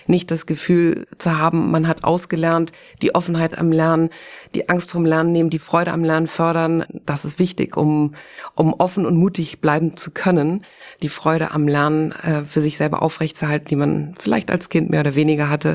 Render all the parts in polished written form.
nicht das Gefühl zu haben, man hat ausgelernt, die Offenheit am Lernen, die Angst vom Lernen nehmen, die Freude am Lernen fördern. Das ist wichtig, um offen und mutig bleiben zu können, die Freude am Lernen für sich selber aufrechtzuerhalten, die man vielleicht als Kind mehr oder weniger hatte.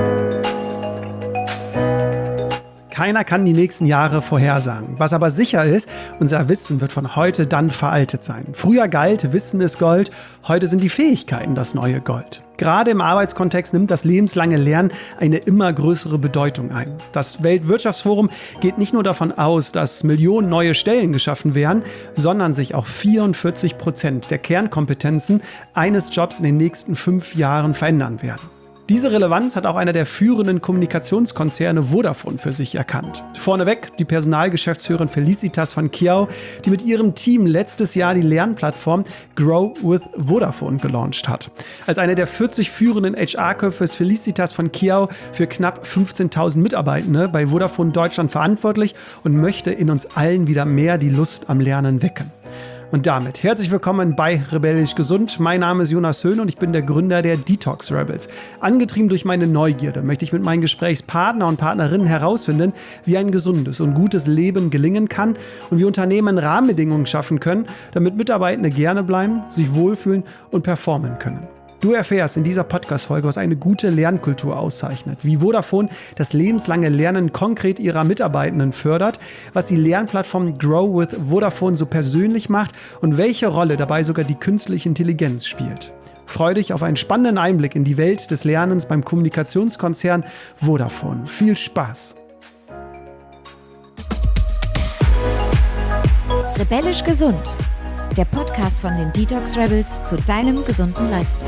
Keiner kann die nächsten Jahre vorhersagen. Was aber sicher ist, unser Wissen wird von heute dann veraltet sein. Früher galt, Wissen ist Gold, heute sind die Fähigkeiten das neue Gold. Gerade im Arbeitskontext nimmt das lebenslange Lernen eine immer größere Bedeutung ein. Das Weltwirtschaftsforum geht nicht nur davon aus, dass Millionen neue Stellen geschaffen werden, sondern sich auch 44% der Kernkompetenzen eines Jobs in den nächsten 5 Jahren verändern werden. Diese Relevanz hat auch einer der führenden Kommunikationskonzerne Vodafone für sich erkannt. Vorneweg die Personalgeschäftsführerin Felicitas von Kiao, die mit ihrem Team letztes Jahr die Lernplattform Grow with Vodafone gelauncht hat. Als eine der 40 führenden HR-Köpfe ist Felicitas von Kiao für knapp 15.000 Mitarbeitende bei Vodafone Deutschland verantwortlich und möchte in uns allen wieder mehr die Lust am Lernen wecken. Und damit herzlich willkommen bei Rebellisch Gesund. Mein Name ist Jonas Höhn und ich bin der Gründer der Detox Rebels. Angetrieben durch meine Neugierde möchte ich mit meinen Gesprächspartner und Partnerinnen herausfinden, wie ein gesundes und gutes Leben gelingen kann und wie Unternehmen Rahmenbedingungen schaffen können, damit Mitarbeitende gerne bleiben, sich wohlfühlen und performen können. Du erfährst in dieser Podcast-Folge, was eine gute Lernkultur auszeichnet, wie Vodafone das lebenslange Lernen konkret ihrer Mitarbeitenden fördert, was die Lernplattform Grow with Vodafone so persönlich macht und welche Rolle dabei sogar die künstliche Intelligenz spielt. Freue dich auf einen spannenden Einblick in die Welt des Lernens beim Kommunikationskonzern Vodafone. Viel Spaß! Rebellisch Gesund. Der Podcast von den Detox Rebels zu deinem gesunden Lifestyle.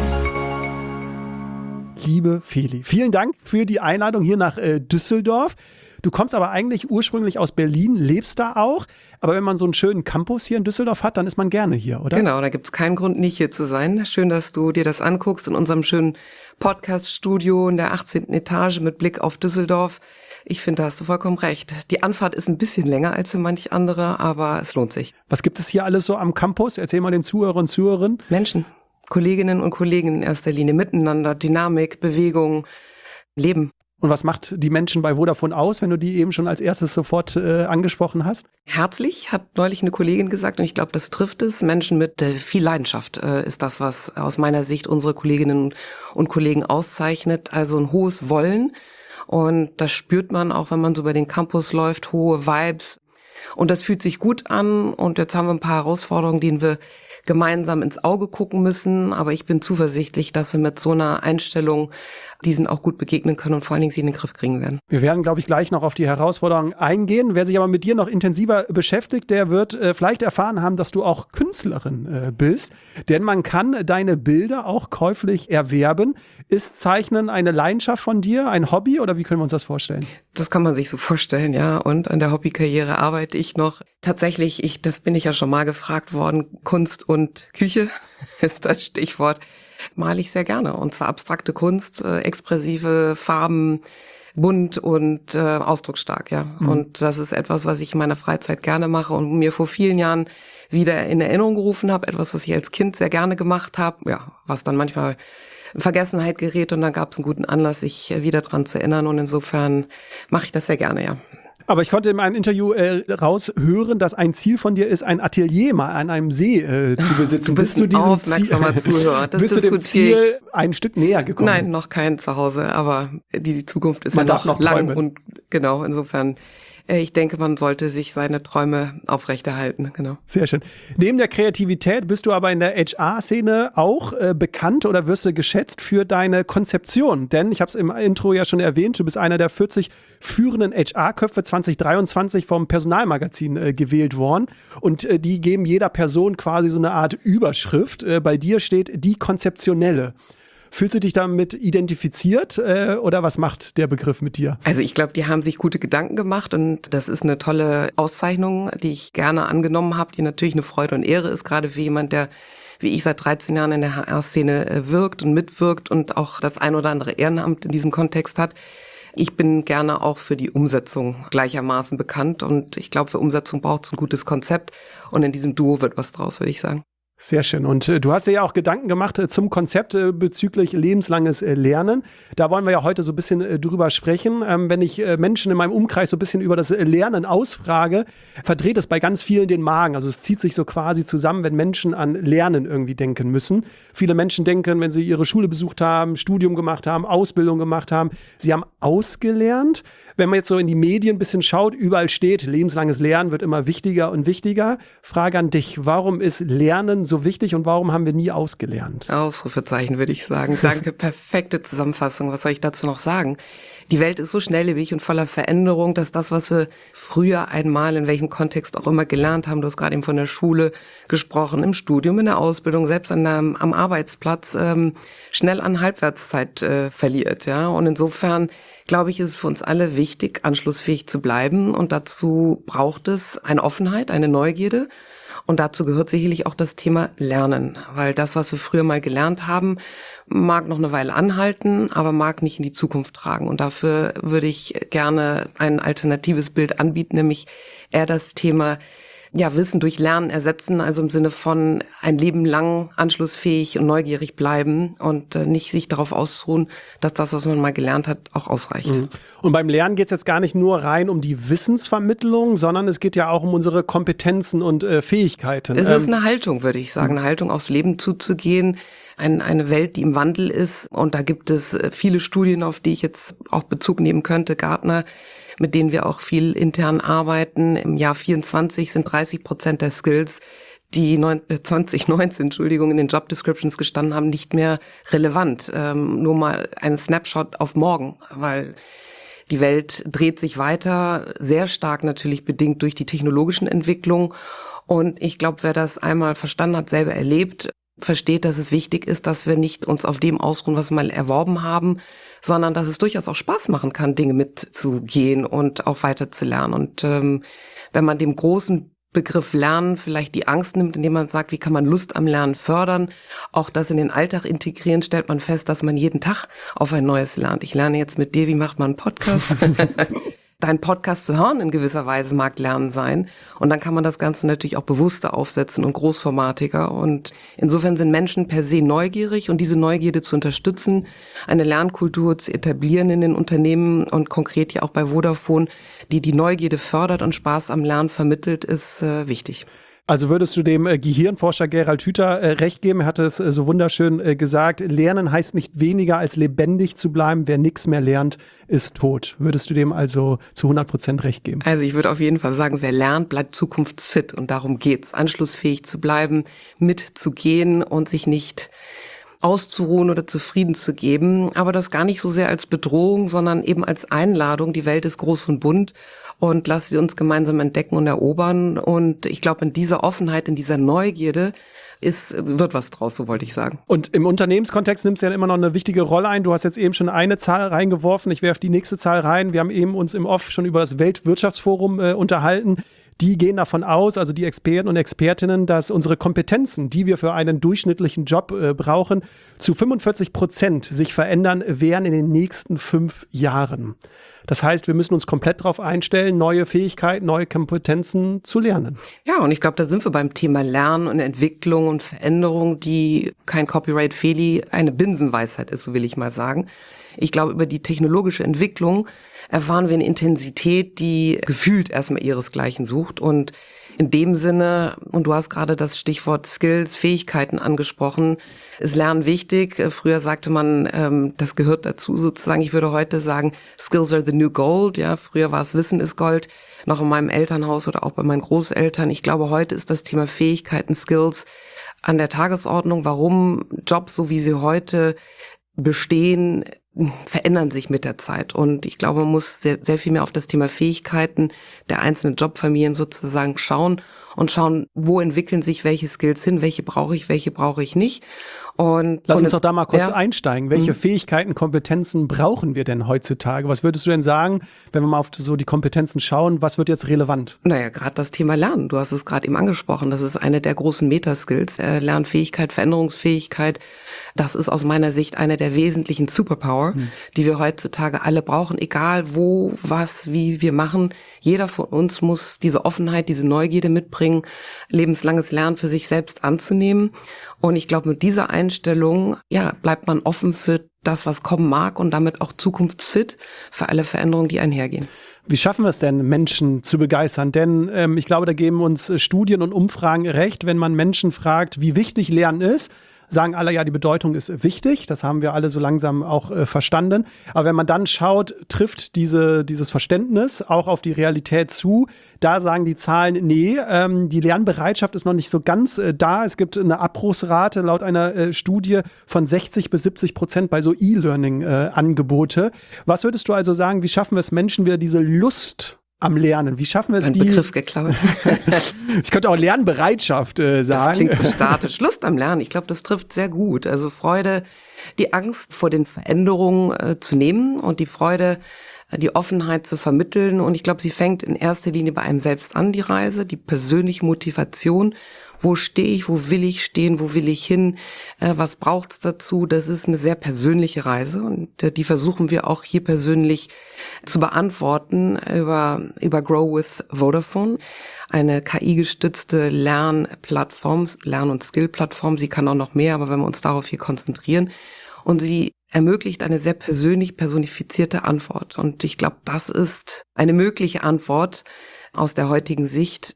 Liebe Feli, vielen Dank für die Einladung hier nach Düsseldorf. Du kommst aber eigentlich ursprünglich aus Berlin, lebst da auch. Aber wenn man so einen schönen Campus hier in Düsseldorf hat, dann ist man gerne hier, oder? Genau, da gibt's keinen Grund, nicht hier zu sein. Schön, dass du dir das anguckst in unserem schönen Podcast-Studio in der 18. Etage mit Blick auf Düsseldorf. Ich finde, da hast du vollkommen recht. Die Anfahrt ist ein bisschen länger als für manch andere, aber es lohnt sich. Was gibt es hier alles so am Campus? Erzähl mal den Zuhörern und Zuhörerinnen. Menschen, Kolleginnen und Kollegen in erster Linie, Miteinander, Dynamik, Bewegung, Leben. Und was macht die Menschen bei Vodafone aus, wenn du die eben schon als erstes sofort angesprochen hast? Herzlich, hat neulich eine Kollegin gesagt, und ich glaube, das trifft es. Menschen mit viel Leidenschaft ist das, was aus meiner Sicht unsere Kolleginnen und Kollegen auszeichnet. Also ein hohes Wollen. Und das spürt man auch, wenn man so über den Campus läuft, hohe Vibes. Und das fühlt sich gut an. Und jetzt haben wir ein paar Herausforderungen, denen wir gemeinsam ins Auge gucken müssen. Aber ich bin zuversichtlich, dass wir mit so einer Einstellung diesen auch gut begegnen können und vor allen Dingen sie in den Griff kriegen werden. Wir werden, glaube ich, gleich noch auf die Herausforderungen eingehen. Wer sich aber mit dir noch intensiver beschäftigt, der wird vielleicht erfahren haben, dass du auch Künstlerin bist. Denn man kann deine Bilder auch käuflich erwerben. Ist Zeichnen eine Leidenschaft von dir, ein Hobby oder wie können wir uns das vorstellen? Das kann man sich so vorstellen, ja. Und an der Hobbykarriere arbeite ich noch. Tatsächlich, das bin ich ja schon mal gefragt worden, Kunst und Küche ist das Stichwort. Male ich sehr gerne. Und zwar abstrakte Kunst, expressive Farben, bunt und ausdrucksstark, ja. Mhm. Und das ist etwas, was ich in meiner Freizeit gerne mache und mir vor vielen Jahren wieder in Erinnerung gerufen habe. Etwas, was ich als Kind sehr gerne gemacht habe, ja, was dann manchmal in Vergessenheit gerät und dann gab es einen guten Anlass, sich wieder dran zu erinnern. Und insofern mache ich das sehr gerne, ja. Aber ich konnte in einem Interview raushören, dass ein Ziel von dir ist, ein Atelier mal an einem See zu besitzen. Bist du diesem Zuhörer? Bist du dem Ziel ein Stück näher gekommen? Nein, noch kein Zuhause, aber die Zukunft ist man ja noch lang träumen. Und genau, insofern ich denke, man sollte sich seine Träume aufrechterhalten, genau. Sehr schön. Neben der Kreativität bist du aber in der HR-Szene auch bekannt oder wirst du geschätzt für deine Konzeption. Denn, ich habe es im Intro ja schon erwähnt, du bist einer der 40 führenden HR-Köpfe 2023 vom Personalmagazin gewählt worden. Und die geben jeder Person quasi so eine Art Überschrift. Bei dir steht die Konzeptionelle. Fühlst du dich damit identifiziert oder was macht der Begriff mit dir? Also ich glaube, die haben sich gute Gedanken gemacht und das ist eine tolle Auszeichnung, die ich gerne angenommen habe, die natürlich eine Freude und Ehre ist, gerade für jemand, der wie ich seit 13 Jahren in der HR-Szene wirkt und mitwirkt und auch das ein oder andere Ehrenamt in diesem Kontext hat. Ich bin gerne auch für die Umsetzung gleichermaßen bekannt und ich glaube, für Umsetzung braucht es ein gutes Konzept und in diesem Duo wird was draus, würde ich sagen. Sehr schön. Und du hast dir ja auch Gedanken gemacht zum Konzept bezüglich lebenslanges Lernen. Da wollen wir ja heute so ein bisschen drüber sprechen. Wenn ich Menschen in meinem Umkreis so ein bisschen über das Lernen ausfrage, verdreht es bei ganz vielen den Magen. Also es zieht sich so quasi zusammen, wenn Menschen an Lernen irgendwie denken müssen. Viele Menschen denken, wenn sie ihre Schule besucht haben, Studium gemacht haben, Ausbildung gemacht haben, sie haben ausgelernt. Wenn man jetzt so in die Medien ein bisschen schaut, überall steht, lebenslanges Lernen wird immer wichtiger und wichtiger. Frage an dich, warum ist Lernen so wichtig und warum haben wir nie ausgelernt? Ausrufezeichen, würde ich sagen. Danke, perfekte Zusammenfassung. Was soll ich dazu noch sagen? Die Welt ist so schnelllebig und voller Veränderung, dass das, was wir früher einmal in welchem Kontext auch immer gelernt haben, du hast gerade eben von der Schule gesprochen, im Studium, in der Ausbildung, selbst am Arbeitsplatz, schnell an Halbwertszeit verliert. Ja? Und insofern glaube ich, ist es für uns alle wichtig, anschlussfähig zu bleiben. Und dazu braucht es eine Offenheit, eine Neugierde. Und dazu gehört sicherlich auch das Thema Lernen. Weil das, was wir früher mal gelernt haben, mag noch eine Weile anhalten, aber mag nicht in die Zukunft tragen. Und dafür würde ich gerne ein alternatives Bild anbieten, nämlich eher das Thema Wissen durch Lernen ersetzen, also im Sinne von ein Leben lang anschlussfähig und neugierig bleiben und nicht sich darauf ausruhen, dass das, was man mal gelernt hat, auch ausreicht. Und beim Lernen geht es jetzt gar nicht nur rein um die Wissensvermittlung, sondern es geht ja auch um unsere Kompetenzen und Fähigkeiten. Es ist eine Haltung, würde ich sagen, eine Haltung aufs Leben zuzugehen, eine Welt, die im Wandel ist. Und da gibt es viele Studien, auf die ich jetzt auch Bezug nehmen könnte, Gartner, mit denen wir auch viel intern arbeiten. Im Jahr 24 sind 30% der Skills, die 2019, in den Job Descriptions gestanden haben, nicht mehr relevant. Nur mal ein Snapshot auf morgen, weil die Welt dreht sich weiter, sehr stark natürlich bedingt durch die technologischen Entwicklungen. Und ich glaube, wer das einmal verstanden hat, selber erlebt, versteht, dass es wichtig ist, dass wir nicht uns auf dem ausruhen, was wir mal erworben haben, sondern dass es durchaus auch Spaß machen kann, Dinge mitzugehen und auch weiterzulernen. Und wenn man dem großen Begriff Lernen vielleicht die Angst nimmt, indem man sagt, wie kann man Lust am Lernen fördern, auch das in den Alltag integrieren, stellt man fest, dass man jeden Tag auf ein neues lernt. Ich lerne jetzt mit dir, wie macht man einen Podcast? Dein Podcast zu hören in gewisser Weise mag Lernen sein. Und dann kann man das Ganze natürlich auch bewusster aufsetzen und großformatiger. Und insofern sind Menschen per se neugierig und diese Neugierde zu unterstützen, eine Lernkultur zu etablieren in den Unternehmen und konkret ja auch bei Vodafone, die die Neugierde fördert und Spaß am Lernen vermittelt, ist wichtig. Also würdest du dem Gehirnforscher Gerald Hüther recht geben? Er hat es so wunderschön gesagt, Lernen heißt nicht weniger als lebendig zu bleiben. Wer nichts mehr lernt, ist tot. Würdest du dem also zu 100% recht geben? Also ich würde auf jeden Fall sagen, wer lernt, bleibt zukunftsfit. Und darum geht's, anschlussfähig zu bleiben, mitzugehen und sich nicht auszuruhen oder zufrieden zu geben. Aber das gar nicht so sehr als Bedrohung, sondern eben als Einladung. Die Welt ist groß und bunt. Und lass sie uns gemeinsam entdecken und erobern. Und ich glaube, in dieser Offenheit, in dieser Neugierde wird was draus, so wollte ich sagen. Und im Unternehmenskontext nimmst du ja immer noch eine wichtige Rolle ein. Du hast jetzt eben schon eine Zahl reingeworfen. Ich werfe die nächste Zahl rein. Wir haben eben uns im Off schon über das Weltwirtschaftsforum unterhalten. Die gehen davon aus, also die Experten und Expertinnen, dass unsere Kompetenzen, die wir für einen durchschnittlichen Job brauchen, zu 45% sich verändern werden in den nächsten 5 Jahren. Das heißt, wir müssen uns komplett darauf einstellen, neue Fähigkeiten, neue Kompetenzen zu lernen. Ja, und ich glaube, da sind wir beim Thema Lernen und Entwicklung und Veränderung, die kein Copyright-Fehli, eine Binsenweisheit ist, so will ich mal sagen. Ich glaube, über die technologische Entwicklung erfahren wir eine Intensität, die gefühlt erstmal ihresgleichen sucht. Und in dem Sinne, und du hast gerade das Stichwort Skills, Fähigkeiten angesprochen, ist Lernen wichtig. Früher sagte man, das gehört dazu sozusagen. Ich würde heute sagen, Skills are the new gold. Ja, früher war es Wissen ist Gold, noch in meinem Elternhaus oder auch bei meinen Großeltern. Ich glaube, heute ist das Thema Fähigkeiten, Skills an der Tagesordnung. Warum Jobs, so wie sie heute bestehen, verändern sich mit der Zeit. Und ich glaube, man muss sehr, sehr viel mehr auf das Thema Fähigkeiten der einzelnen Jobfamilien sozusagen schauen und schauen, wo entwickeln sich welche Skills hin, welche brauche ich nicht. Lass uns doch da mal kurz einsteigen. Welche Fähigkeiten, Kompetenzen brauchen wir denn heutzutage? Was würdest du denn sagen, wenn wir mal auf so die Kompetenzen schauen, was wird jetzt relevant? Naja, gerade das Thema Lernen. Du hast es gerade eben angesprochen. Das ist eine der großen Metaskills. Lernfähigkeit, Veränderungsfähigkeit. Das ist aus meiner Sicht eine der wesentlichen Superpower, die wir heutzutage alle brauchen. Egal wo, was, wie wir machen. Jeder von uns muss diese Offenheit, diese Neugierde mitbringen bringen, lebenslanges Lernen für sich selbst anzunehmen. Und ich glaube, mit dieser Einstellung, bleibt man offen für das, was kommen mag und damit auch zukunftsfit für alle Veränderungen, die einhergehen. Wie schaffen wir es denn, Menschen zu begeistern? Denn ich glaube, da geben uns Studien und Umfragen recht, wenn man Menschen fragt, wie wichtig Lernen ist. Sagen alle, ja, die Bedeutung ist wichtig. Das haben wir alle so langsam auch verstanden. Aber wenn man dann schaut, trifft dieses Verständnis auch auf die Realität zu. Da sagen die Zahlen, nee, die Lernbereitschaft ist noch nicht so ganz da. Es gibt eine Abbruchsrate laut einer Studie von 60-70% bei so E-Learning-Angebote. Was würdest du also sagen, wie schaffen wir es Menschen wieder diese Lust am Lernen? Wie schaffen wir es, die... Begriff geklaut. Ich könnte auch Lernbereitschaft sagen. Das klingt so statisch. Lust am Lernen, ich glaube, das trifft sehr gut. Also Freude, die Angst vor den Veränderungen zu nehmen und die Freude, die Offenheit zu vermitteln. Und ich glaube, sie fängt in erster Linie bei einem selbst an, die Reise, die persönliche Motivation. Wo stehe ich, wo will ich stehen, wo will ich hin, was braucht's dazu? Das ist eine sehr persönliche Reise und die versuchen wir auch hier persönlich zu beantworten über Grow with Vodafone, eine KI-gestützte Lernplattform, Lern- und Skill-Plattform. Sie kann auch noch mehr, aber wenn wir uns darauf hier konzentrieren und sie ermöglicht eine sehr persönlich personifizierte Antwort. Und ich glaube, das ist eine mögliche Antwort aus der heutigen Sicht,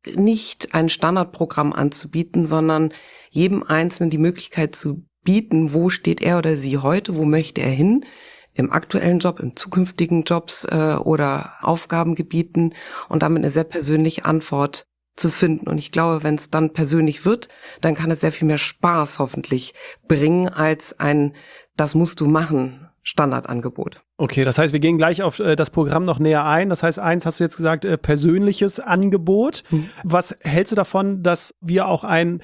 nicht ein Standardprogramm anzubieten, sondern jedem Einzelnen die Möglichkeit zu bieten, wo steht er oder sie heute, wo möchte er hin, im aktuellen Job, im zukünftigen Jobs oder Aufgabengebieten und damit eine sehr persönliche Antwort zu finden. Und ich glaube, wenn es dann persönlich wird, dann kann es sehr viel mehr Spaß hoffentlich bringen als ein "Das musst du machen" Standardangebot. Okay, das heißt, wir gehen gleich auf das Programm noch näher ein. Das heißt, eins hast du jetzt gesagt, persönliches Angebot. Was hältst du davon, dass wir auch ein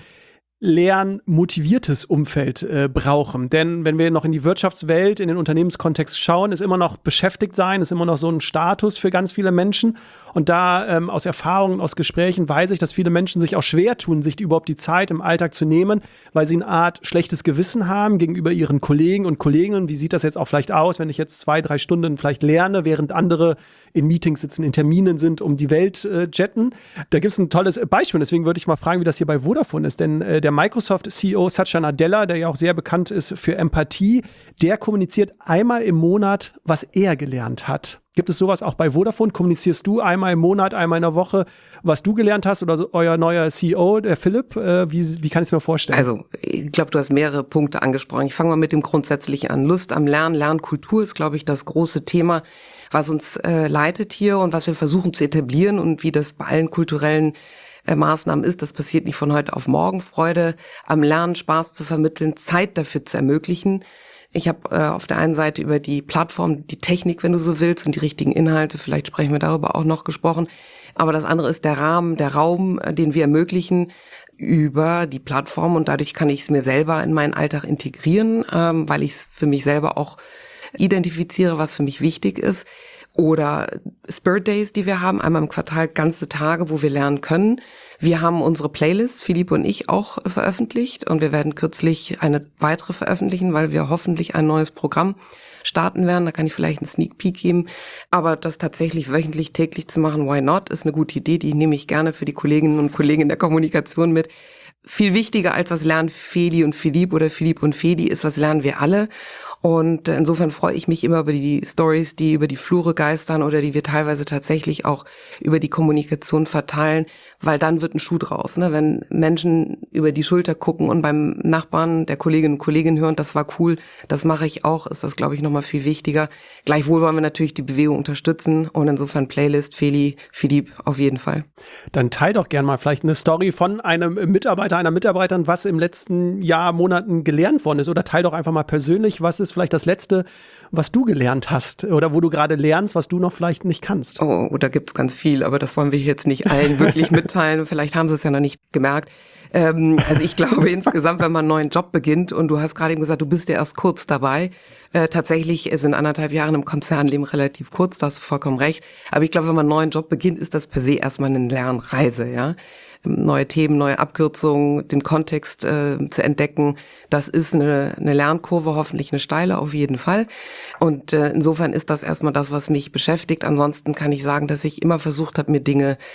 lernmotiviertes Umfeld brauchen? Denn wenn wir noch in die Wirtschaftswelt, in den Unternehmenskontext schauen, ist immer noch beschäftigt sein, ist immer noch so ein Status für ganz viele Menschen. Und da aus Erfahrungen, aus Gesprächen weiß ich, dass viele Menschen sich auch schwer tun, sich überhaupt die Zeit im Alltag zu nehmen, weil sie eine Art schlechtes Gewissen haben gegenüber ihren Kollegen und Kolleginnen. Wie sieht das jetzt auch vielleicht aus, wenn ich jetzt 2-3 Stunden vielleicht lerne, während andere in Meetings sitzen, in Terminen sind, um die Welt jetten? Da gibt es ein tolles Beispiel. Deswegen würde ich mal fragen, wie das hier bei Vodafone ist. Denn der Microsoft-CEO Satya Nadella, der ja auch sehr bekannt ist für Empathie, der kommuniziert einmal im Monat, was er gelernt hat. Gibt es sowas auch bei Vodafone? Kommunizierst du einmal im Monat, einmal in der Woche, was du gelernt hast, oder so, euer neuer CEO, der Philipp? Wie kann ich es mir vorstellen? Also, ich glaube, du hast mehrere Punkte angesprochen. Ich fange mal mit dem Grundsätzlichen an. Lust am Lernen, Lernkultur ist, glaube ich, das große Thema, was uns leitet hier und was wir versuchen zu etablieren und wie das bei allen kulturellen Maßnahmen ist. Das passiert nicht von heute auf morgen. Freude am Lernen, Spaß zu vermitteln, Zeit dafür zu ermöglichen. Ich habe auf der einen Seite über die Plattform, die Technik, wenn du so willst, und die richtigen Inhalte, vielleicht sprechen wir darüber auch noch, gesprochen. Aber das andere ist der Rahmen, der Raum, den wir ermöglichen über die Plattform. Und dadurch kann ich es mir selber in meinen Alltag integrieren, weil ich es für mich selber auch identifiziere, was für mich wichtig ist. Oder Spirit Days, die wir haben, einmal im Quartal, ganze Tage, wo wir lernen können. Wir haben unsere Playlists, Philipp und ich, auch veröffentlicht und wir werden kürzlich eine weitere veröffentlichen, weil wir hoffentlich ein neues Programm starten werden. Da kann ich vielleicht einen Sneak Peek geben. Aber das tatsächlich wöchentlich, täglich zu machen, why not, ist eine gute Idee. Die nehme ich gerne für die Kolleginnen und Kollegen in der Kommunikation mit. Viel wichtiger als was lernen Feli und Philipp oder Philipp und Feli ist, was lernen wir alle. Und insofern freue ich mich immer über die Stories, die über die Flure geistern oder die wir teilweise tatsächlich auch über die Kommunikation verteilen, weil dann wird ein Schuh draus. Ne? Wenn Menschen über die Schulter gucken und beim Nachbarn, der Kolleginnen und Kollegen hören, das war cool, das mache ich auch, ist das, glaube ich, nochmal viel wichtiger. Gleichwohl wollen wir natürlich die Bewegung unterstützen und insofern Playlist, Feli, Philipp auf jeden Fall. Dann teil doch gern mal vielleicht eine Story von einem Mitarbeiter, einer Mitarbeiterin, was im letzten Jahr, Monaten gelernt worden ist, oder teil doch einfach mal persönlich, was ist vielleicht das Letzte, was du gelernt hast oder wo du gerade lernst, was du noch vielleicht nicht kannst. Oh, da gibt's ganz viel, aber das wollen wir jetzt nicht allen wirklich mitteilen. Vielleicht haben sie es ja noch nicht gemerkt. Also ich glaube insgesamt, wenn man einen neuen Job beginnt und du hast gerade eben gesagt, du bist ja erst kurz dabei. Tatsächlich sind 1,5 Jahre im Konzernleben relativ kurz, da hast du vollkommen recht. Aber ich glaube, wenn man einen neuen Job beginnt, ist das per se erstmal eine Lernreise, ja. Neue Themen, neue Abkürzungen, den Kontext zu entdecken, das ist eine Lernkurve, hoffentlich eine steile auf jeden Fall. Und insofern ist das erstmal das, was mich beschäftigt. Ansonsten kann ich sagen, dass ich immer versucht habe, mir Dinge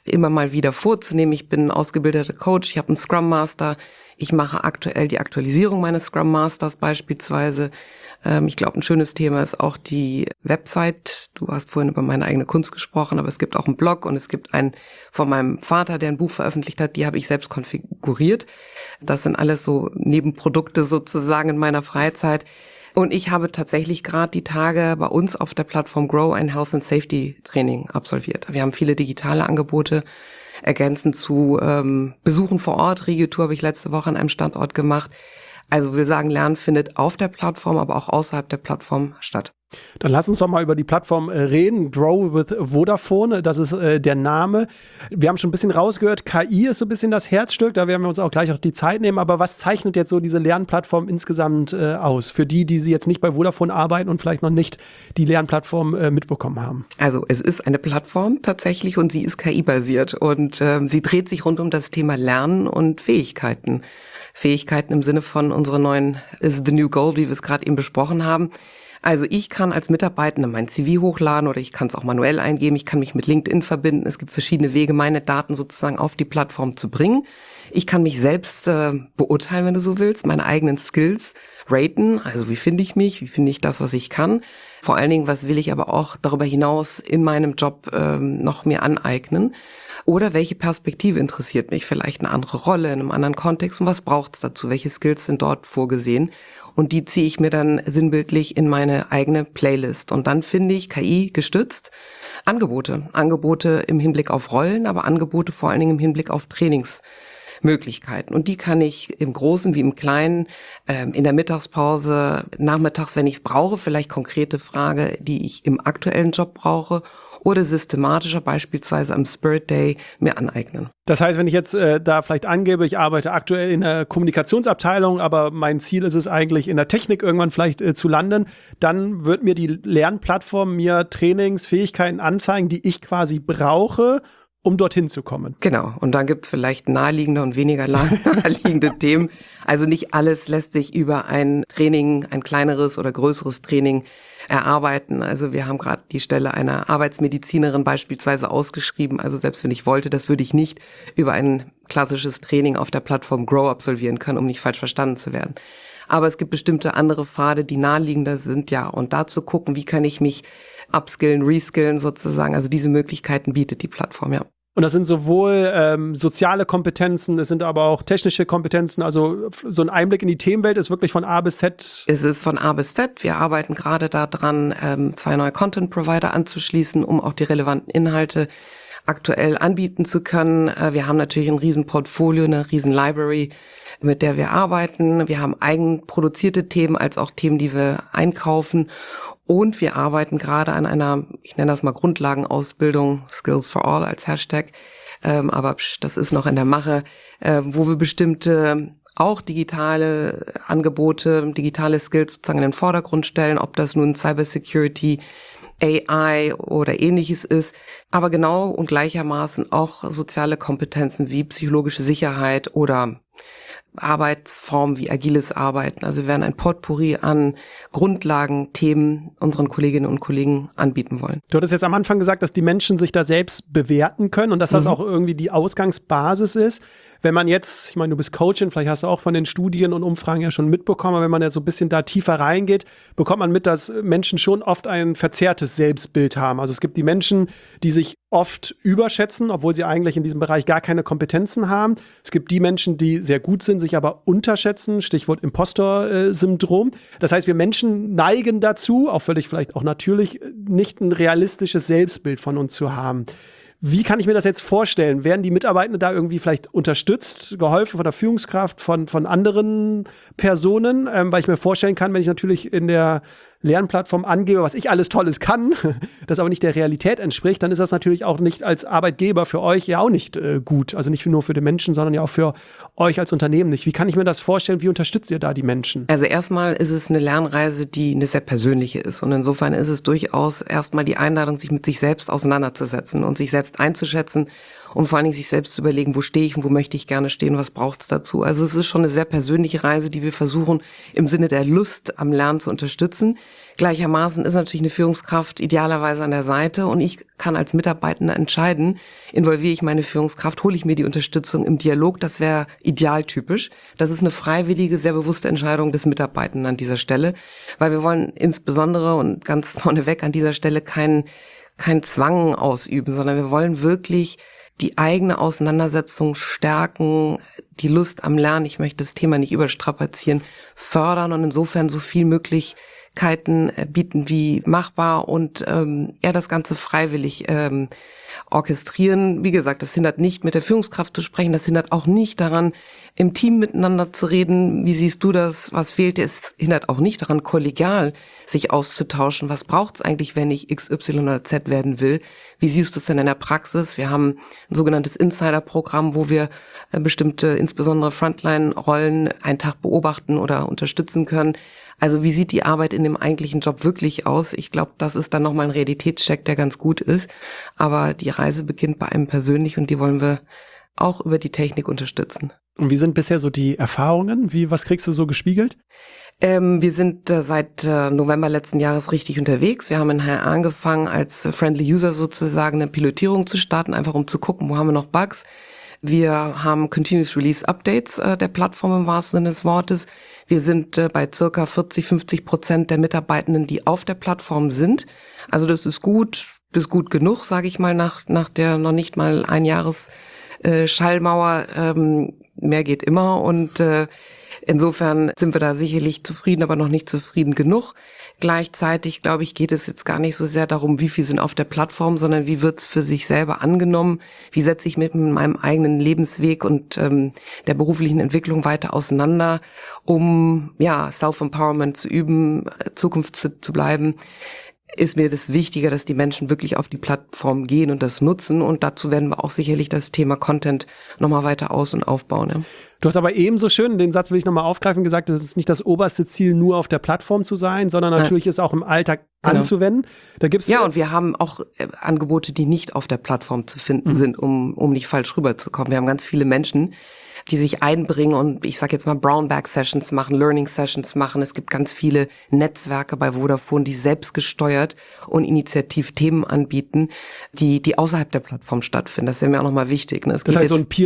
immer mal wieder vorzunehmen. Ich bin ein ausgebildeter Coach, ich habe einen Scrum Master, ich mache aktuell die Aktualisierung meines Scrum Masters beispielsweise. Ich glaube, ein schönes Thema ist auch die Website. Du hast vorhin über meine eigene Kunst gesprochen, aber es gibt auch einen Blog und es gibt einen von meinem Vater, der ein Buch veröffentlicht hat, die habe ich selbst konfiguriert. Das sind alles so Nebenprodukte sozusagen in meiner Freizeit. Und ich habe tatsächlich gerade die Tage bei uns auf der Plattform Grow ein Health and Safety Training absolviert. Wir haben viele digitale Angebote, ergänzend zu Besuchen vor Ort. Regio-Tour habe ich letzte Woche an einem Standort gemacht. Also wir sagen, Lernen findet auf der Plattform, aber auch außerhalb der Plattform statt. Dann lass uns doch mal über die Plattform reden. Grow with Vodafone, das ist der Name. Wir haben schon ein bisschen rausgehört, KI ist so ein bisschen das Herzstück, da werden wir uns auch gleich die Zeit nehmen. Aber was zeichnet jetzt so diese Lernplattform insgesamt aus? Für die sie jetzt nicht bei Vodafone arbeiten und vielleicht noch nicht die Lernplattform mitbekommen haben. Also es ist eine Plattform tatsächlich und sie ist KI-basiert und sie dreht sich rund um das Thema Lernen und Fähigkeiten. Fähigkeiten im Sinne von unserer neuen is the new goal, wie wir es gerade eben besprochen haben. Also ich kann als Mitarbeitende mein CV hochladen oder ich kann es auch manuell eingeben. Ich kann mich mit LinkedIn verbinden. Es gibt verschiedene Wege, meine Daten sozusagen auf die Plattform zu bringen. Ich kann mich selbst beurteilen, wenn du so willst, meine eigenen Skills raten. Also wie finde ich mich? Wie finde ich das, was ich kann? Vor allen Dingen, was will ich aber auch darüber hinaus in meinem Job noch mir aneignen? Oder welche Perspektive interessiert mich? Vielleicht eine andere Rolle in einem anderen Kontext. Und was braucht es dazu? Welche Skills sind dort vorgesehen? Und die ziehe ich mir dann sinnbildlich in meine eigene Playlist. Und dann finde ich KI gestützt Angebote. Angebote im Hinblick auf Rollen, aber Angebote vor allen Dingen im Hinblick auf Trainingsmöglichkeiten. Und die kann ich im Großen wie im Kleinen, in der Mittagspause, nachmittags, wenn ich es brauche, vielleicht konkrete Frage, die ich im aktuellen Job brauche, oder systematischer beispielsweise am Spirit Day mir aneignen. Das heißt, wenn ich jetzt da vielleicht angebe, ich arbeite aktuell in der Kommunikationsabteilung, aber mein Ziel ist es eigentlich, in der Technik irgendwann vielleicht zu landen, dann wird mir die Lernplattform mir Trainings, Fähigkeiten anzeigen, die ich quasi brauche, um dorthin zu kommen. Genau. Und dann gibt es vielleicht naheliegende und weniger naheliegende Themen. Also nicht alles lässt sich über ein Training, ein kleineres oder größeres Training erarbeiten. Also wir haben gerade die Stelle einer Arbeitsmedizinerin beispielsweise ausgeschrieben. Also selbst wenn ich wollte, das würde ich nicht über ein klassisches Training auf der Plattform Grow absolvieren können, um nicht falsch verstanden zu werden. Aber es gibt bestimmte andere Pfade, die naheliegender sind, ja. Und dazu gucken, wie kann ich mich upskillen, reskillen sozusagen. Also diese Möglichkeiten bietet die Plattform, ja. Und das sind sowohl soziale Kompetenzen, es sind aber auch technische Kompetenzen. Also so ein Einblick in die Themenwelt ist wirklich von A bis Z. Es ist von A bis Z. Wir arbeiten gerade daran, 2 neue Content-Provider anzuschließen, um auch die relevanten Inhalte aktuell anbieten zu können. Wir haben natürlich ein riesen Portfolio, eine riesen Library, mit der wir arbeiten. Wir haben eigenproduzierte Themen als auch Themen, die wir einkaufen. Und wir arbeiten gerade an einer, ich nenne das mal Grundlagenausbildung, Skills for All als Hashtag, aber das ist noch in der Mache, wo wir bestimmte auch digitale Angebote, digitale Skills sozusagen in den Vordergrund stellen, ob das nun Cybersecurity, AI oder ähnliches ist, aber genau und gleichermaßen auch soziale Kompetenzen wie psychologische Sicherheit oder Arbeitsformen wie agiles Arbeiten. Also wir werden ein Potpourri an Grundlagenthemen unseren Kolleginnen und Kollegen anbieten wollen. Du hattest jetzt am Anfang gesagt, dass die Menschen sich da selbst bewerten können und dass das auch irgendwie die Ausgangsbasis ist. Wenn man jetzt, ich meine, du bist Coachin, vielleicht hast du auch von den Studien und Umfragen ja schon mitbekommen, aber wenn man ja so ein bisschen da tiefer reingeht, bekommt man mit, dass Menschen schon oft ein verzerrtes Selbstbild haben. Also es gibt die Menschen, die sich oft überschätzen, obwohl sie eigentlich in diesem Bereich gar keine Kompetenzen haben. Es gibt die Menschen, die sehr gut sind, sich aber unterschätzen, Stichwort Impostor-Syndrom. Das heißt, wir Menschen neigen dazu, auch völlig vielleicht auch natürlich, nicht ein realistisches Selbstbild von uns zu haben. Wie kann ich mir das jetzt vorstellen? Werden die Mitarbeitenden da irgendwie vielleicht unterstützt, geholfen von der Führungskraft, von anderen Personen? Weil ich mir vorstellen kann, wenn ich natürlich in der Lernplattform angebe, was ich alles Tolles kann, das aber nicht der Realität entspricht, dann ist das natürlich auch nicht als Arbeitgeber für euch ja auch nicht gut. Also nicht nur für den Menschen, sondern ja auch für euch als Unternehmen nicht. Wie kann ich mir das vorstellen? Wie unterstützt ihr da die Menschen? Also erstmal ist es eine Lernreise, die eine sehr persönliche ist. Und insofern ist es durchaus erstmal die Einladung, sich mit sich selbst auseinanderzusetzen und sich selbst einzuschätzen und vor allen Dingen sich selbst zu überlegen, wo stehe ich und wo möchte ich gerne stehen, was braucht es dazu. Also es ist schon eine sehr persönliche Reise, die wir versuchen im Sinne der Lust am Lernen zu unterstützen. Gleichermaßen ist natürlich eine Führungskraft idealerweise an der Seite und ich kann als Mitarbeitender entscheiden, involviere ich meine Führungskraft, hole ich mir die Unterstützung im Dialog, das wäre idealtypisch. Das ist eine freiwillige, sehr bewusste Entscheidung des Mitarbeitenden an dieser Stelle, weil wir wollen insbesondere und ganz vorneweg an dieser Stelle keinen Zwang ausüben, sondern wir wollen wirklich die eigene Auseinandersetzung stärken, die Lust am Lernen, ich möchte das Thema nicht überstrapazieren, fördern und insofern so viel Möglichkeiten bieten wie machbar und eher das Ganze freiwillig orchestrieren. Wie gesagt, das hindert nicht, mit der Führungskraft zu sprechen, das hindert auch nicht daran, im Team miteinander zu reden. Wie siehst du das? Was fehlt dir? Es hindert auch nicht daran, kollegial sich auszutauschen. Was braucht's eigentlich, wenn ich X, Y oder Z werden will? Wie siehst du es denn in der Praxis? Wir haben ein sogenanntes Insider-Programm, wo wir bestimmte, insbesondere Frontline-Rollen einen Tag beobachten oder unterstützen können. Also wie sieht die Arbeit in dem eigentlichen Job wirklich aus? Ich glaube, das ist dann nochmal ein Realitätscheck, der ganz gut ist. Aber die Reise beginnt bei einem persönlich und die wollen wir auch über die Technik unterstützen. Und wie sind bisher so die Erfahrungen? Was kriegst du so gespiegelt? Wir sind seit November letzten Jahres richtig unterwegs. Wir haben in HR angefangen, als Friendly User sozusagen eine Pilotierung zu starten, einfach um zu gucken, wo haben wir noch Bugs. Wir haben Continuous Release Updates der Plattform im wahrsten Sinne des Wortes. Wir sind bei circa 40-50% der Mitarbeitenden, die auf der Plattform sind. Also das ist gut genug, sage ich mal, nach der noch nicht mal ein Jahres Schallmauer. Mehr geht immer und insofern sind wir da sicherlich zufrieden, aber noch nicht zufrieden genug. Gleichzeitig, glaube ich, geht es jetzt gar nicht so sehr darum, wie viel sind auf der Plattform, sondern wie wird's für sich selber angenommen? Wie setze ich mit meinem eigenen Lebensweg und der beruflichen Entwicklung weiter auseinander, um Self-Empowerment zu üben, Zukunft zu bleiben? Ist mir das wichtiger, dass die Menschen wirklich auf die Plattform gehen und das nutzen. Und dazu werden wir auch sicherlich das Thema Content nochmal weiter aus- und aufbauen. Ja. Du hast aber ebenso schön, den Satz will ich nochmal aufgreifen, gesagt, es ist nicht das oberste Ziel, nur auf der Plattform zu sein, sondern natürlich ist auch im Alltag anzuwenden. Da gibt's und wir haben auch Angebote, die nicht auf der Plattform zu finden sind, um nicht falsch rüberzukommen. Wir haben ganz viele Menschen, die sich einbringen und ich sage jetzt mal Brown-Bag-Sessions machen, Learning-Sessions machen. Es gibt ganz viele Netzwerke bei Vodafone, die selbst gesteuert und initiativ Themen anbieten, die außerhalb der Plattform stattfinden. Das wäre mir auch nochmal wichtig. Ne? Das heißt, so ein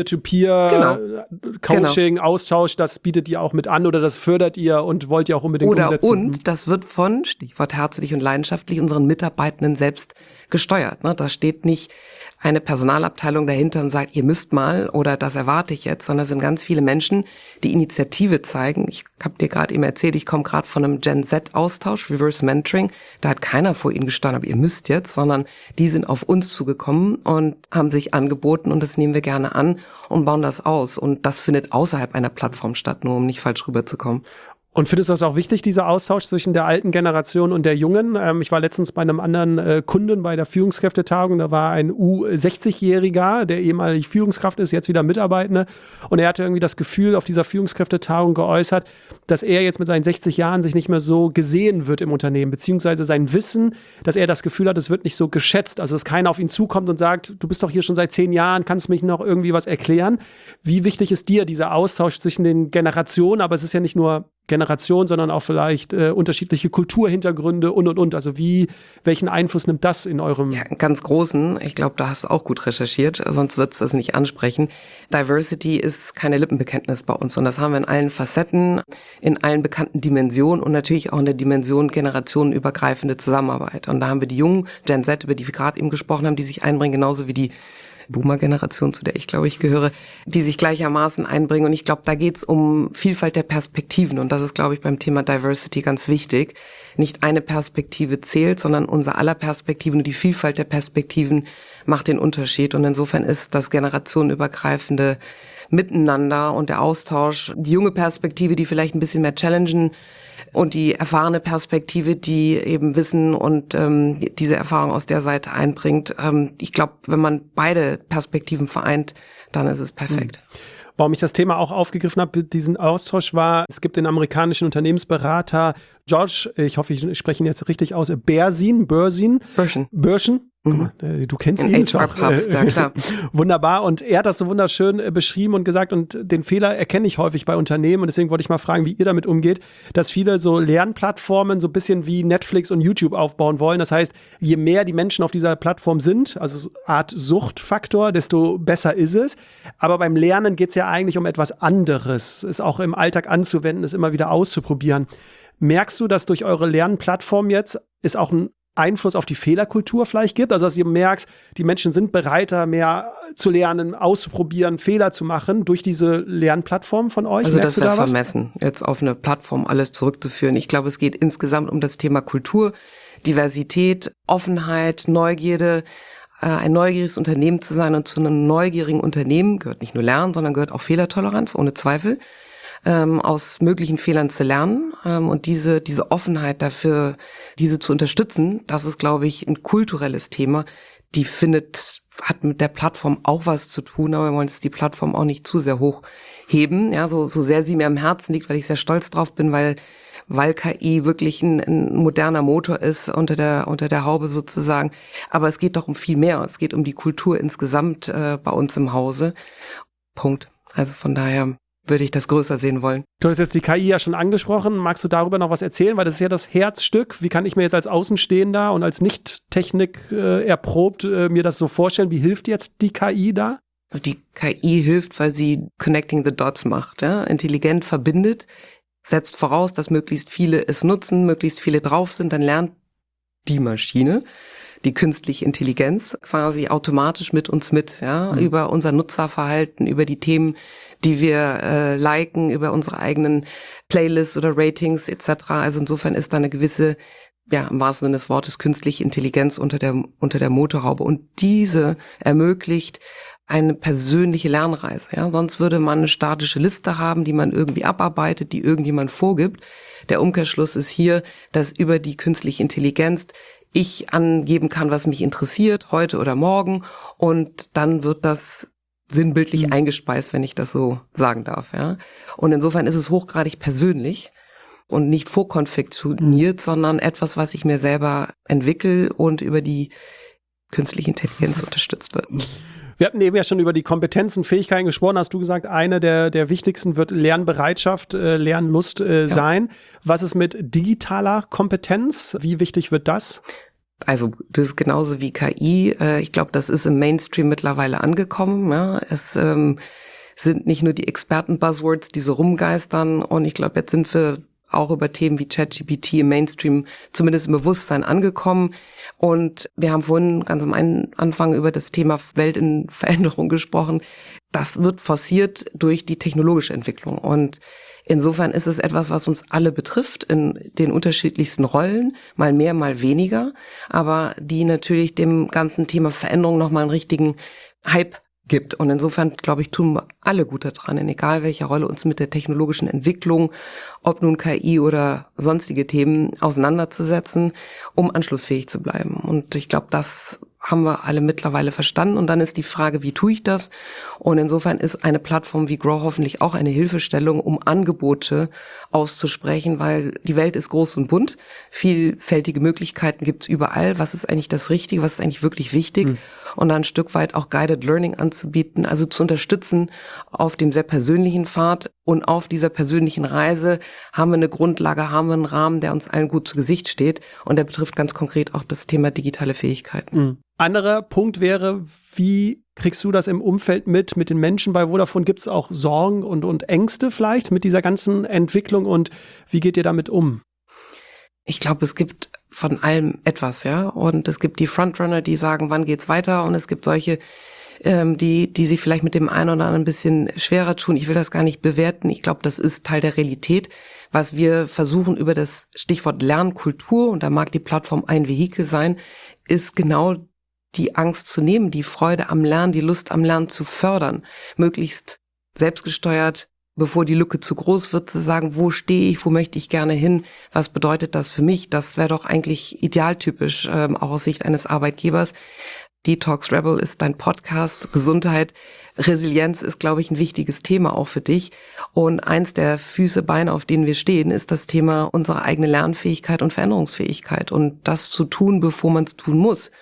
Peer-to-Peer-Coaching, Austausch, das bietet ihr auch mit an oder das fördert ihr und wollt ihr auch unbedingt umsetzen? Und das wird von, Stichwort herzlich und leidenschaftlich, unseren Mitarbeitenden selbst gesteuert. Ne? Da steht nicht eine Personalabteilung dahinter und sagt, ihr müsst mal oder das erwarte ich jetzt, sondern es sind ganz viele Menschen, die Initiative zeigen. Ich habe dir gerade eben erzählt, ich komme gerade von einem Gen-Z-Austausch, Reverse Mentoring. Da hat keiner vor ihnen gestanden, aber ihr müsst jetzt, sondern die sind auf uns zugekommen und haben sich angeboten und das nehmen wir gerne an und bauen das aus. Und das findet außerhalb einer Plattform statt, nur um nicht falsch rüberzukommen. Und findest du das auch wichtig, dieser Austausch zwischen der alten Generation und der jungen? Ich war letztens bei einem anderen Kunden bei der Führungskräftetagung, da war ein U60-Jähriger, der ehemalig Führungskraft ist, jetzt wieder Mitarbeitende. Und er hatte irgendwie das Gefühl, auf dieser Führungskräftetagung geäußert, dass er jetzt mit seinen 60 Jahren sich nicht mehr so gesehen wird im Unternehmen, beziehungsweise sein Wissen, dass er das Gefühl hat, es wird nicht so geschätzt. Also dass keiner auf ihn zukommt und sagt, du bist doch hier schon seit 10 Jahren, kannst mich noch irgendwie was erklären? Wie wichtig ist dir dieser Austausch zwischen den Generationen? Aber es ist ja nicht nur Generation, sondern auch vielleicht unterschiedliche Kulturhintergründe und. Also welchen Einfluss nimmt das in eurem... Ja, ganz großen. Ich glaube, da hast du auch gut recherchiert, sonst würdest du das nicht ansprechen. Diversity ist keine Lippenbekenntnis bei uns und das haben wir in allen Facetten, in allen bekannten Dimensionen und natürlich auch in der Dimension generationenübergreifende Zusammenarbeit. Und da haben wir die jungen Gen Z, über die wir gerade eben gesprochen haben, die sich einbringen, genauso wie die Boomer-Generation, zu der ich, glaube ich, gehöre, die sich gleichermaßen einbringen. Und ich glaube, da geht's um Vielfalt der Perspektiven. Und das ist, glaube ich, beim Thema Diversity ganz wichtig. Nicht eine Perspektive zählt, sondern unser aller Perspektiven und die Vielfalt der Perspektiven macht den Unterschied. Und insofern ist das generationenübergreifende Miteinander und der Austausch, die junge Perspektive, die vielleicht ein bisschen mehr challengen und die erfahrene Perspektive, die eben Wissen und diese Erfahrung aus der Seite einbringt. Ich glaube, wenn man beide Perspektiven vereint, dann ist es perfekt. Warum ich das Thema auch aufgegriffen habe, diesen Austausch war, es gibt den amerikanischen Unternehmensberater George, ich hoffe, ich spreche ihn jetzt richtig aus, Bersin, Guck mal, du kennst ihn HR Papst, ja klar. Wunderbar. Und er hat das so wunderschön beschrieben und gesagt, und den Fehler erkenne ich häufig bei Unternehmen. Und deswegen wollte ich mal fragen, wie ihr damit umgeht, dass viele so Lernplattformen so ein bisschen wie Netflix und YouTube aufbauen wollen. Das heißt, je mehr die Menschen auf dieser Plattform sind, also so eine Art Suchtfaktor, desto besser ist es. Aber beim Lernen geht es ja eigentlich um etwas anderes, es auch im Alltag anzuwenden, es immer wieder auszuprobieren. Merkst du, dass durch eure Lernplattform jetzt es auch ein Einfluss auf die Fehlerkultur vielleicht gibt? Also dass ihr merkst, die Menschen sind bereiter, mehr zu lernen, auszuprobieren, Fehler zu machen durch diese Lernplattform von euch? Also Merkst das wäre da vermessen, jetzt auf eine Plattform alles zurückzuführen. Ich glaube, es geht insgesamt um das Thema Kultur, Diversität, Offenheit, Neugierde, ein neugieriges Unternehmen zu sein. Und zu einem neugierigen Unternehmen gehört nicht nur Lernen, sondern gehört auch Fehlertoleranz, ohne Zweifel. Aus möglichen Fehlern zu lernen und diese Offenheit dafür, diese zu unterstützen, das ist, glaube ich, ein kulturelles Thema. Hat mit der Plattform auch was zu tun, aber wir wollen jetzt die Plattform auch nicht zu sehr hochheben, ja, so sehr sie mir am Herzen liegt, weil ich sehr stolz drauf bin, weil KI wirklich ein moderner Motor ist unter der Haube sozusagen. Aber es geht doch um viel mehr. Es geht um die Kultur insgesamt bei uns im Hause. Punkt. Also von daher würde ich das größer sehen wollen. Du hast jetzt die KI ja schon angesprochen. Magst du darüber noch was erzählen? Weil das ist ja das Herzstück. Wie kann ich mir jetzt als Außenstehender und als Nicht-Technik erprobt mir das so vorstellen? Wie hilft jetzt die KI da? Die KI hilft, weil sie Connecting the Dots macht, ja? Intelligent verbindet, setzt voraus, dass möglichst viele es nutzen, möglichst viele drauf sind, dann lernt die Maschine, die künstliche Intelligenz quasi automatisch mit uns mit, ja, über unser Nutzerverhalten, über die Themen, die wir liken, über unsere eigenen Playlists oder Ratings etc. Also insofern ist da eine gewisse, ja, im wahrsten Sinne des Wortes, künstliche Intelligenz unter der Motorhaube. Und diese ermöglicht eine persönliche Lernreise, ja. Sonst würde man eine statische Liste haben, die man irgendwie abarbeitet, die irgendjemand vorgibt. Der Umkehrschluss ist hier, dass über die künstliche Intelligenz ich angeben kann, was mich interessiert, heute oder morgen, und dann wird das sinnbildlich eingespeist, wenn ich das so sagen darf, ja. Und insofern ist es hochgradig persönlich und nicht vorkonfektioniert, sondern etwas, was ich mir selber entwickle und über die künstliche Intelligenz unterstützt wird. Wir hatten eben ja schon über die Kompetenzen, Fähigkeiten gesprochen. Hast du gesagt, eine der wichtigsten wird Lernbereitschaft, Lernlust sein. Was ist mit digitaler Kompetenz? Wie wichtig wird das? Also das ist genauso wie KI. Ich glaube, das ist im Mainstream mittlerweile angekommen. Ja. Es sind nicht nur die Experten-Buzzwords, die so rumgeistern. Und ich glaube, jetzt sind wir auch über Themen wie ChatGPT im Mainstream zumindest im Bewusstsein angekommen. Und wir haben vorhin ganz am Anfang über das Thema Welt in Veränderung gesprochen. Das wird forciert durch die technologische Entwicklung. Und insofern ist es etwas, was uns alle betrifft, in den unterschiedlichsten Rollen, mal mehr, mal weniger, aber die natürlich dem ganzen Thema Veränderung nochmal einen richtigen Hype gibt. Und insofern, glaube ich, tun wir alle gut daran, in egal welcher Rolle uns mit der technologischen Entwicklung, ob nun KI oder sonstige Themen, auseinanderzusetzen, um anschlussfähig zu bleiben. Und ich glaube, das haben wir alle mittlerweile verstanden. Und dann ist die Frage, wie tue ich das? Und insofern ist eine Plattform wie Grow hoffentlich auch eine Hilfestellung, um Angebote auszusprechen, weil die Welt ist groß und bunt. Vielfältige Möglichkeiten gibt's überall. Was ist eigentlich das Richtige? Was ist eigentlich wirklich wichtig? Und dann ein Stück weit auch Guided Learning anzubieten, also zu unterstützen auf dem sehr persönlichen Pfad. Und auf dieser persönlichen Reise haben wir eine Grundlage, haben wir einen Rahmen, der uns allen gut zu Gesicht steht. Und der betrifft ganz konkret auch das Thema digitale Fähigkeiten. Anderer Punkt wäre, wie kriegst du das im Umfeld mit den Menschen bei Vodafone? Gibt es auch Sorgen und Ängste vielleicht mit dieser ganzen Entwicklung und wie geht ihr damit um? Ich glaube, es gibt von allem etwas, ja. Und es gibt die Frontrunner, die sagen, wann geht's weiter? Und es gibt solche, die sich vielleicht mit dem einen oder anderen ein bisschen schwerer tun. Ich will das gar nicht bewerten. Ich glaube, das ist Teil der Realität. Was wir versuchen über das Stichwort Lernkultur, und da mag die Plattform ein Vehikel sein, ist genau die Angst zu nehmen, die Freude am Lernen, die Lust am Lernen zu fördern, möglichst selbstgesteuert, bevor die Lücke zu groß wird, zu sagen, wo stehe ich, wo möchte ich gerne hin, was bedeutet das für mich? Das wäre doch eigentlich idealtypisch, auch aus Sicht eines Arbeitgebers. Detox Rebel ist dein Podcast, Gesundheit, Resilienz ist, glaube ich, ein wichtiges Thema auch für dich. Und eins der Füße, Beine, auf denen wir stehen, ist das Thema unsere eigene Lernfähigkeit und Veränderungsfähigkeit. Und das zu tun, bevor man es tun muss,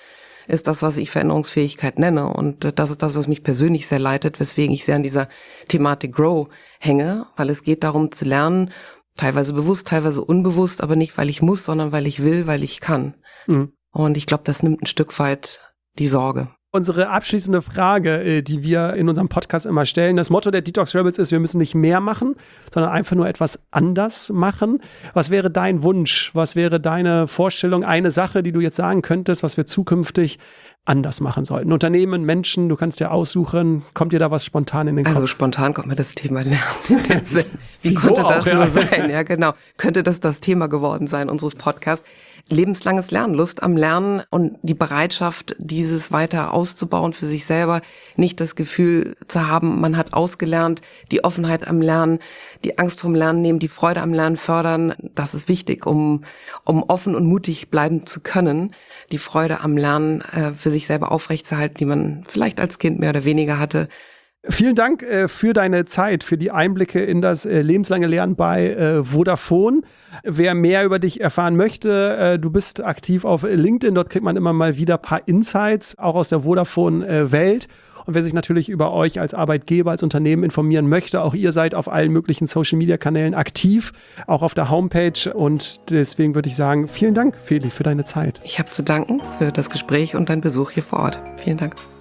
ist das, was ich Veränderungsfähigkeit nenne. Und das ist das, was mich persönlich sehr leitet, weswegen ich sehr an dieser Thematik Grow hänge, weil es geht darum zu lernen, teilweise bewusst, teilweise unbewusst, aber nicht, weil ich muss, sondern weil ich will, weil ich kann. Mhm. Und ich glaube, das nimmt ein Stück weit die Sorge. Unsere abschließende Frage, die wir in unserem Podcast immer stellen, das Motto der Detox Rebels ist, wir müssen nicht mehr machen, sondern einfach nur etwas anders machen. Was wäre dein Wunsch? Was wäre deine Vorstellung? Eine Sache, die du jetzt sagen könntest, was wir zukünftig anders machen sollten? Unternehmen, Menschen, du kannst dir aussuchen. Kommt dir da was spontan in den Kopf? Also spontan kommt mir das Thema Lernen in den Sinn. Wie könnte das nur sein? Ja, genau. Könnte das Thema geworden sein unseres Podcasts? Lebenslanges Lernen, Lust am Lernen und die Bereitschaft, dieses weiter auszubauen für sich selber, nicht das Gefühl zu haben, man hat ausgelernt, die Offenheit am Lernen, die Angst vom Lernen nehmen, die Freude am Lernen fördern, das ist wichtig, um offen und mutig bleiben zu können, die Freude am Lernen für sich selber aufrechtzuerhalten, die man vielleicht als Kind mehr oder weniger hatte. Vielen Dank für deine Zeit, für die Einblicke in das lebenslange Lernen bei Vodafone. Wer mehr über dich erfahren möchte, du bist aktiv auf LinkedIn, dort kriegt man immer mal wieder ein paar Insights, auch aus der Vodafone-Welt. Und wer sich natürlich über euch als Arbeitgeber, als Unternehmen informieren möchte, auch ihr seid auf allen möglichen Social-Media-Kanälen aktiv, auch auf der Homepage. Und deswegen würde ich sagen, vielen Dank, Feli, für deine Zeit. Ich habe zu danken für das Gespräch und deinen Besuch hier vor Ort. Vielen Dank.